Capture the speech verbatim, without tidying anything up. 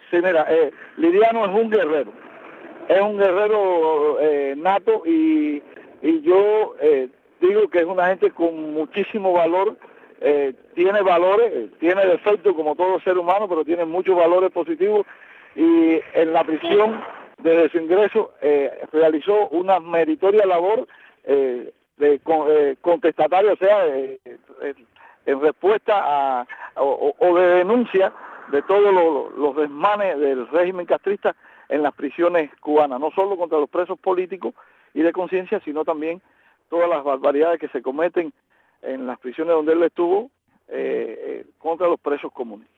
Sí, mira, eh, Liriano es un guerrero, es un guerrero eh, nato y, y yo eh, digo que es una gente con muchísimo valor, eh, tiene valores, eh, tiene defectos como todo ser humano, pero tiene muchos valores positivos y en la prisión desde su ingreso eh, realizó una meritoria labor eh, de con, eh, contestataria, o sea, eh, eh, en respuesta a, a o, o de denuncia de todos los, los desmanes del régimen castrista en las prisiones cubanas, no solo contra los presos políticos y de conciencia, sino también todas las barbaridades que se cometen en las prisiones donde él estuvo eh, eh, contra los presos comunes.